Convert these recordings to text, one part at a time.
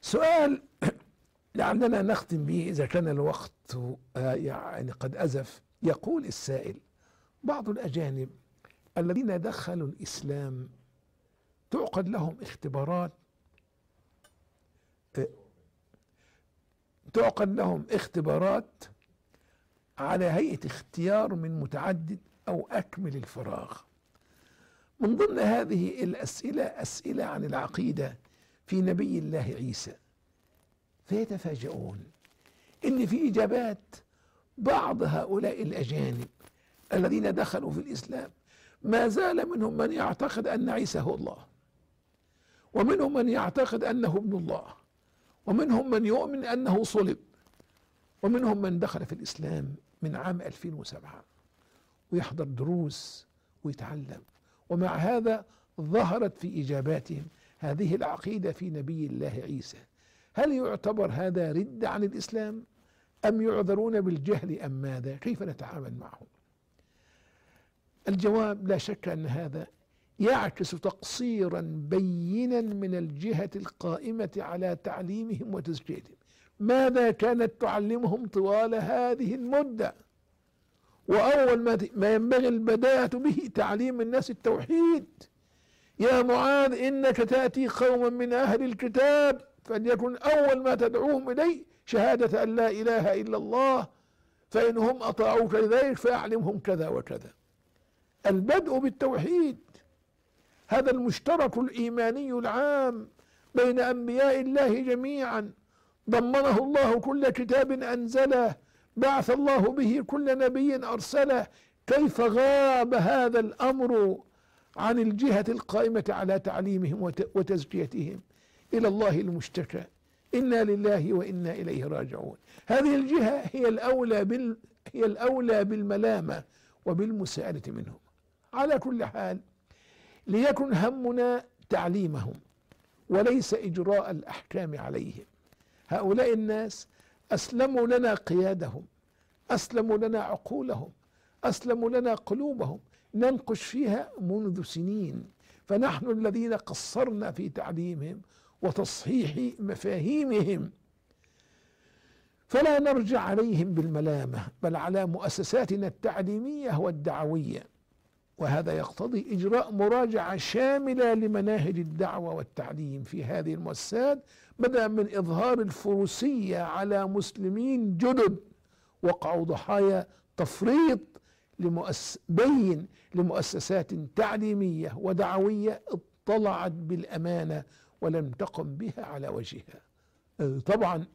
سؤال لعلنا نختم به إذا كان الوقت يعني قد أزف. يقول السائل: بعض الأجانب الذين دخلوا الإسلام تعقد لهم اختبارات على هيئة اختيار من متعدد أو أكمل الفراغ. من ضمن هذه الأسئلة أسئلة عن العقيدة في نبي الله عيسى، فيتفاجؤون إن في إجابات بعض هؤلاء الأجانب الذين دخلوا في الإسلام ما زال منهم من يعتقد أن عيسى هو الله، ومنهم من يعتقد أنه ابن الله، ومنهم من يؤمن أنه صلب، ومنهم من دخل في الإسلام من عام 2007 ويحضر دروس ويتعلم، ومع هذا ظهرت في إجاباتهم هذه العقيدة في نبي الله عيسى. هل يعتبر هذا رد عن الإسلام أم يعذرون بالجهل أم ماذا؟ كيف نتعامل معهم؟ الجواب: لا شك أن هذا يعكس تقصيرا بينا من الجهة القائمة على تعليمهم وتزكيتهم. ماذا كانت تعلمهم طوال هذه المدة؟ وأول ما ينبغي البداية به تعليم الناس التوحيد. يا معاذ إنك تأتي قوما من أهل الكتاب فليكن أول ما تدعوهم إليه شهادة أن لا إله إلا الله، فإنهم أطاعوك لذلك فأعلمهم كذا وكذا. البدء بالتوحيد هذا المشترك الإيماني العام بين أنبياء الله جميعا، ضمنه الله كل كتاب أنزله، بعث الله به كل نبي أرسله. كيف غاب هذا الأمر عن الجهة القائمة على تعليمهم وتزكيتهم؟ إلى الله المشتكى، إنا لله وإنا إليه راجعون. هذه الجهة هي الأولى بالملامة وبالمساءلة منهم. على كل حال، ليكن همنا تعليمهم وليس إجراء الأحكام عليهم. هؤلاء الناس أسلموا لنا قيادهم، أسلموا لنا عقولهم، أسلموا لنا قلوبهم، ننقش فيها منذ سنين، فنحن الذين قصرنا في تعليمهم وتصحيح مفاهيمهم. فلا نرجع عليهم بالملامة، بل على مؤسساتنا التعليمية والدعوية، وهذا يقتضي إجراء مراجعة شاملة لمناهج الدعوة والتعليم في هذه المؤسسات، بدءا من إظهار الفروسية على مسلمين جدد وقعوا ضحايا تفريط بين لمؤسسات تعليمية ودعوية اطلعت بالأمانة ولم تقم بها على وجهها. طبعا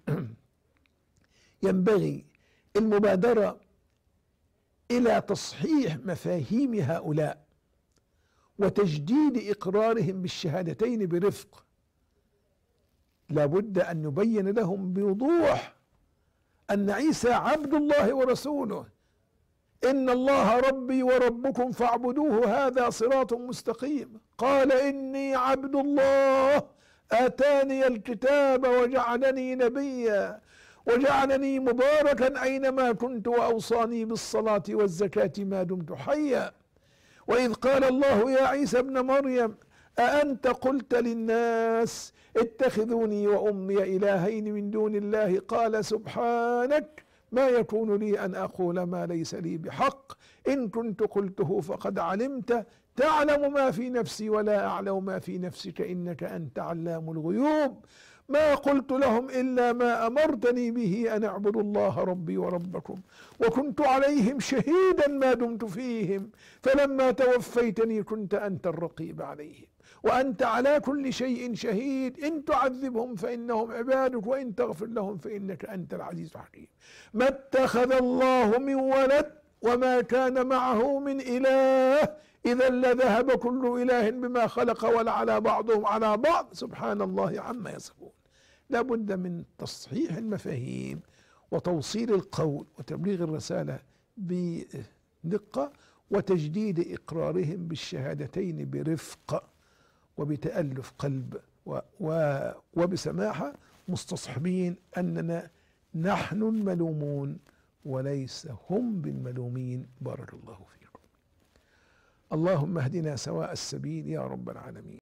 ينبغي المبادرة إلى تصحيح مفاهيم هؤلاء وتجديد إقرارهم بالشهادتين برفق. لا بد أن نبين لهم بوضوح أن عيسى عبد الله ورسوله، إن الله ربي وربكم فاعبدوه هذا صراط مستقيم. قال إني عبد الله آتاني الكتاب وجعلني نبيا وجعلني مباركا أينما كنت وأوصاني بالصلاة والزكاة ما دمت حيا. وإذ قال الله يا عيسى ابن مريم أأنت قلت للناس اتخذوني وأمي إلهين من دون الله قال سبحانك ما يكون لي أن أقول ما ليس لي بحق إن كنت قلته فقد علمت تعلم ما في نفسي ولا أعلم ما في نفسك إنك أنت علام الغيوب. ما قلت لهم إلا ما أمرتني به أن اعبدوا الله ربي وربكم وكنت عليهم شهيدا ما دمت فيهم فلما توفيتني كنت أنت الرقيب عليهم وأنت على كل شيء شهيد إن تعذبهم فإنهم عبادك وإن تغفر لهم فإنك أنت العزيز الحكيم. ما اتخذ الله من ولد وما كان معه من إله إذا لذهب كل إله بما خلق ولعلى بعضهم على بعض سبحان الله عما يصفون. لا بد من تصحيح المفاهيم وتوصيل القول وتبليغ الرسالة بدقة وتجديد إقرارهم بالشهادتين برفق وبتألف قلب وبسماحة، مستصحبين أننا نحن الملومون وليس هم بالملومين. بارك الله فيكم. اللهم اهدنا سواء السبيل يا رب العالمين.